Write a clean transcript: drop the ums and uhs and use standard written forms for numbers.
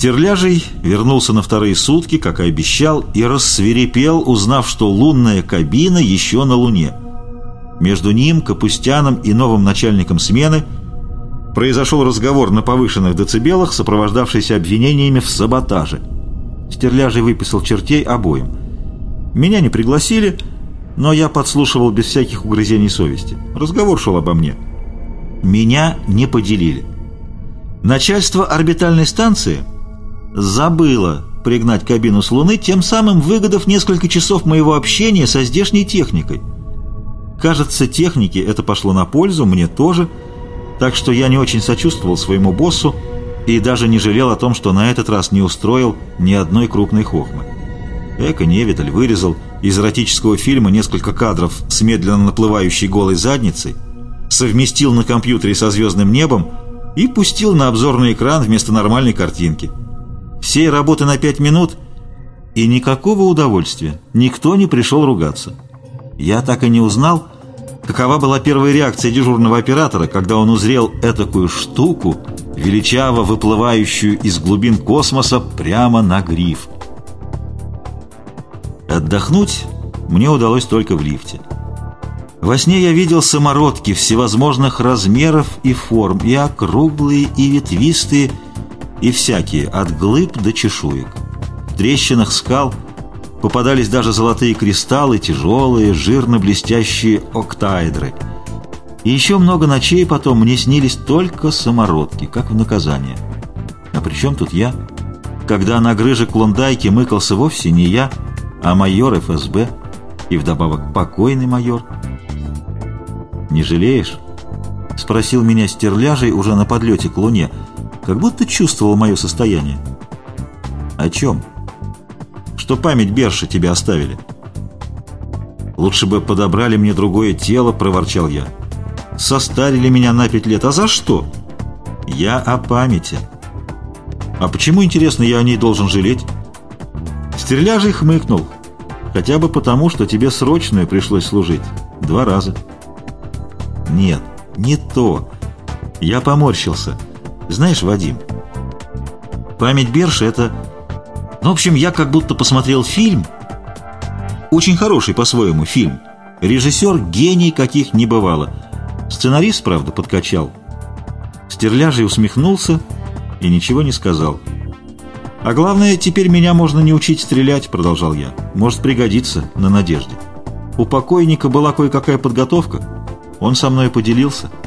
Стерляжий вернулся на вторые сутки, как и обещал, и рассвирепел, узнав, что лунная кабина еще на Луне. Между ним, Капустяном и новым начальником смены произошел разговор на повышенных децибелах, сопровождавшийся обвинениями в саботаже. Стерляжий выписал чертей обоим. Меня не пригласили, но я подслушивал без всяких угрызений совести. Разговор шел обо мне. Меня не поделили. Начальство орбитальной станции забыло пригнать кабину с Луны, тем самым выгодав несколько часов моего общения со здешней техникой. Кажется, технике это пошло на пользу, мне тоже, так что я не очень сочувствовал своему боссу и даже не жалел о том, что на этот раз не устроил ни одной крупной хохмы. Невидаль вырезал из эротического фильма несколько кадров с медленно наплывающей голой задницей, совместил на компьютере со звездным небом и пустил на обзорный экран вместо нормальной картинки. Всей работы на 5 минут, и никакого удовольствия, никто не пришел ругаться. Я так и не узнал, какова была первая реакция дежурного оператора, когда он узрел этакую штуку, величаво выплывающую из глубин космоса прямо на гриф. Отдохнуть мне удалось только в лифте. Во сне я видел самородки всевозможных размеров и форм, и округлые, и ветвистые, и всякие, от глыб до чешуек. В трещинах скал попадались даже золотые кристаллы, тяжелые, жирно-блестящие октаэдры. И еще много ночей потом мне снились только самородки, как в наказание. А при чем тут я? Когда на грыже Клондайки мыкался вовсе не я, а майор ФСБ, и вдобавок покойный майор. «Не жалеешь?» — спросил меня Стерляжий уже на подлете к Луне, как будто чувствовал мое состояние. «О чем?» «Что память Берша тебе оставили». «Лучше бы подобрали мне другое тело», — проворчал я. «Состарили меня на 5 лет. А за что?» «Я о памяти». «А почему, интересно, я о ней должен жалеть?» Стерляжий хмыкнул. «Хотя бы потому, что тебе срочную пришлось служить 2 раза». «Нет, не то». Я поморщился. «Знаешь, Вадим, память Берша — это... В общем, я как будто посмотрел фильм, очень хороший по-своему фильм. Режиссер — гений, каких не бывало. Сценарист, правда, подкачал». Стерляжий усмехнулся и ничего не сказал. «А главное, теперь меня можно не учить стрелять», — продолжал я. «Может пригодиться на надежде. У покойника была кое-какая подготовка. Он со мной поделился».